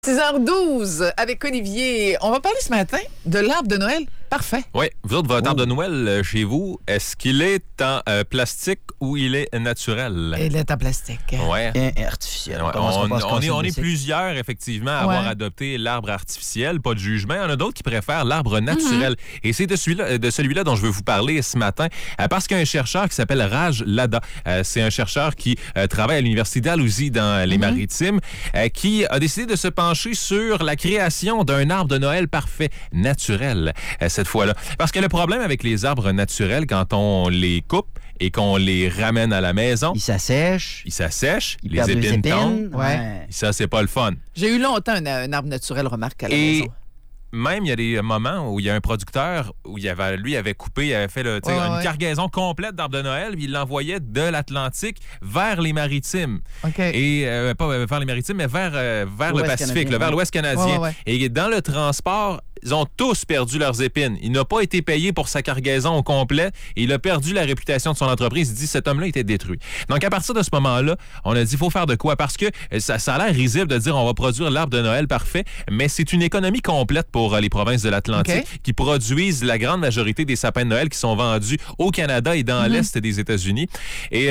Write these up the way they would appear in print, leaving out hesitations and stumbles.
6h12 avec Olivier. On va parler ce matin de l'arbre de Noël parfait. Oui, vous autres, votre arbre de Noël chez vous, est-ce qu'il est en plastique ou il est naturel? Il est en plastique. Ouais. Artificiel. Ouais, on est plusieurs, effectivement, à avoir adopté l'arbre artificiel. Pas de jugement. Il y en a d'autres qui préfèrent l'arbre naturel. Et c'est de celui-là dont je veux vous parler ce matin, parce qu'il y a un chercheur qui s'appelle Raj Ladha. C'est un chercheur qui travaille à l'Université d'Alousie dans les Maritimes, qui a décidé de se pencher sur la création d'un arbre de Noël parfait, naturel, cette fois-là. Parce que le problème avec les arbres naturels, quand on les coupe et qu'on les ramène à la maison, ils s'assèchent. Les épines tombent. Ouais. Ça, c'est pas le fun. J'ai eu longtemps un arbre naturel, remarque, à la maison. Même, il y a des moments où il y a un producteur où il avait coupé, il avait fait une cargaison complète d'arbres de Noël, puis il l'envoyait de l'Atlantique vers les Maritimes. Okay. Et pas vers les Maritimes, mais vers le Pacifique, vers l'Ouest canadien. Ouais. Et dans le transport, ils ont tous perdu leurs épines. Il n'a pas été payé pour sa cargaison au complet et il a perdu la réputation de son entreprise. Il dit, cet homme-là était détruit. Donc, à partir de ce moment-là, on a dit, il faut faire de quoi? Parce que ça a l'air risible de dire, on va produire l'arbre de Noël parfait, mais c'est une économie complète pour les provinces de l'Atlantique qui produisent la grande majorité des sapins de Noël qui sont vendus au Canada et dans l'Est des États-Unis. Et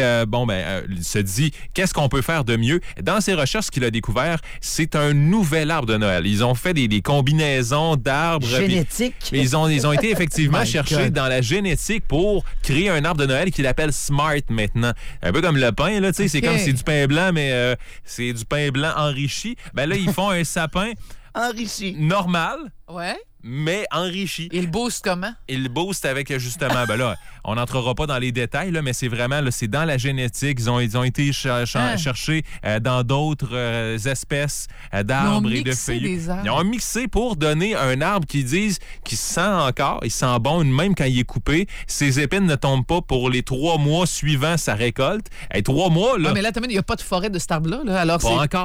il se dit, qu'est-ce qu'on peut faire de mieux? Dans ses recherches, ce qu'il a découvert, c'est un nouvel arbre de Noël. Ils ont fait des combinaisons d'arbres. Génétique. Ils ont été effectivement cherchés dans la génétique pour créer un arbre de Noël qu'il appelle Smart maintenant. Un peu comme le pain, là, tu sais, c'est comme c'est du pain blanc, mais c'est du pain blanc enrichi. Ben là, ils font un sapin enrichi. Normal. Ouais. Mais enrichi. Il booste comment? Il booste avec, justement, ben là, on n'entrera pas dans les détails, là, mais c'est vraiment, là, c'est dans la génétique. Ils ont été cherchés dans d'autres espèces d'arbres et de feuillus. Ils ont mixé pour donner un arbre qui sent encore, il sent bon, même quand il est coupé. Ses épines ne tombent pas pour les 3 mois suivant sa récolte. 3 mois, là. Ah, mais là, il n'y a pas de forêt de cet arbre-là, là. Alors,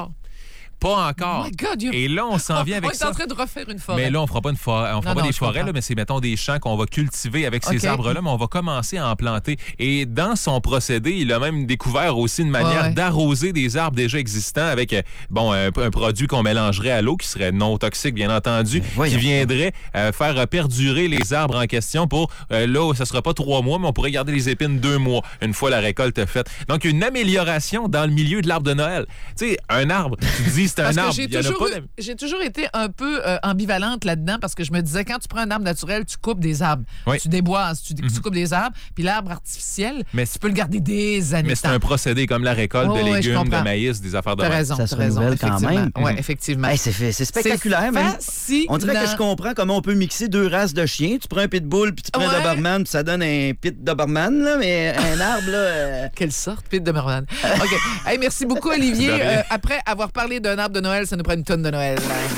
Pas encore. Oh my God, et là, on s'en vient avec ça. On est en train de refaire une forêt. Mais là, on fera pas une forêt. On fera pas des forêts, là, mais c'est, mettons, des champs qu'on va cultiver avec ces arbres-là, mais on va commencer à en planter. Et dans son procédé, il a même découvert aussi une manière d'arroser des arbres déjà existants avec un produit qu'on mélangerait à l'eau, qui serait non toxique, bien entendu, qui viendrait faire perdurer les arbres en question pour, là, ça sera pas 3 mois, mais on pourrait garder les épines 2 mois, une fois la récolte faite. Donc, une amélioration dans le milieu de l'arbre de Noël. Tu sais, un arbre, tu dis, c'est un arbre. J'ai toujours été un peu ambivalente là-dedans parce que je me disais, quand tu prends un arbre naturel, tu coupes des arbres. Tu déboises, tu coupes des arbres. Puis l'arbre artificiel, tu peux le garder des années. Mais c'est un procédé comme la récolte de légumes, de maïs, des affaires de même. Ça se renouvelle quand même. Oui, effectivement. Hey, c'est spectaculaire. On dirait que je comprends comment on peut mixer 2 races de chiens. Tu prends un pitbull puis tu prends un Doberman, puis ça donne un pit Doberman, là, mais un arbre, là... Quelle sorte, pit Doberman? OK. Hey, merci beaucoup, Olivier. Après avoir parlé d'un arbre de Noël, ça nous prend une tonne de Noël.